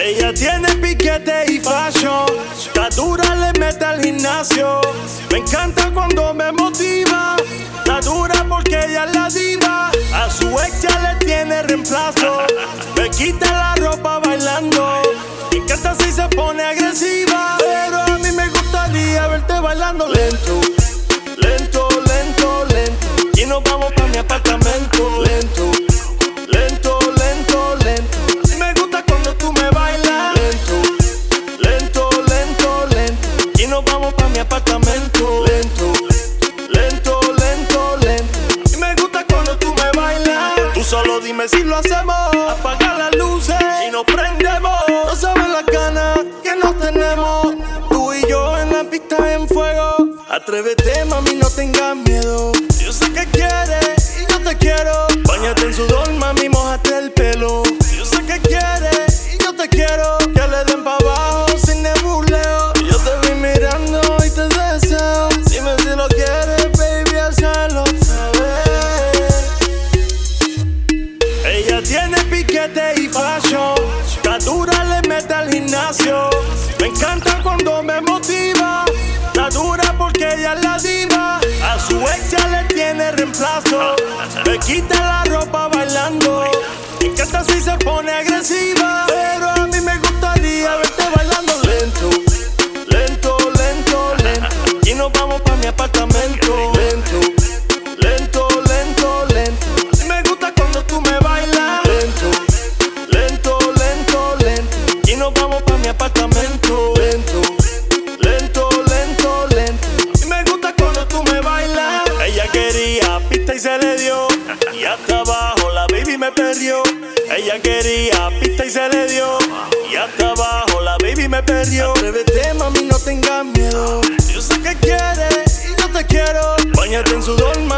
Ella tiene piquete y fashion, está dura, le mete al gimnasio. Me encanta cuando me motiva, está dura porque ella es la diva. A su ex ya le tiene reemplazo, me quita la ropa bailando. Me encanta si se pone agresiva, pero a mí me gustaría verte bailando lento, lento, lento, lento. Y nos vamos pa' mi apartamento lento, lento, lento, lento. Me gusta cuando tú me bailas lento, lento, lento, lento. Y nos vamos pa' mi apartamento lento, lento, lento, lento. Y me gusta cuando tú me bailas. Tú solo dime si lo hacemos, apaga las luces y nos prendemos. No sabes las ganas que nos tenemos, tú y yo en la pista en fuego. Atrévete, mami, no tengas miedo. Yo sé que quieres y yo te quiero. Báñate en sudor, mami, mójate el pelo. Yo sé que quieres y yo te quiero. Que le den pa' abajo sin nebuleo. Yo te vi mirando y te deseo. Dime si lo quieres, baby, hazlo saber. Ella tiene piquete y fashion, está dura, le mete al gimnasio. Me encanta cuando me motiva, está dura porque ella es la diva. A su ex ya le tiene reemplazo, me quita la ropa bailando. Me encanta si se pone agresiva, pero a mí me gustaría verte bailando lento, lento, lento, lento. Y nos vamos pa' mi apartamento lento, lento, lento, lento. Me gusta cuando tú me bailas lento, lento, lento, lento. Y nos vamos pa' mi apartamento lento, lento, lento, lento. Y me gusta cuando tú me bailas. Ella quería pista y se le dio, y hasta abajo la baby me perdió. Ella quería pista y se le dio, y hasta abajo la baby me perdió. Atrévete, mami, no tengas miedo. Yo sé que quieres y yo te quiero. Báñate en sudor,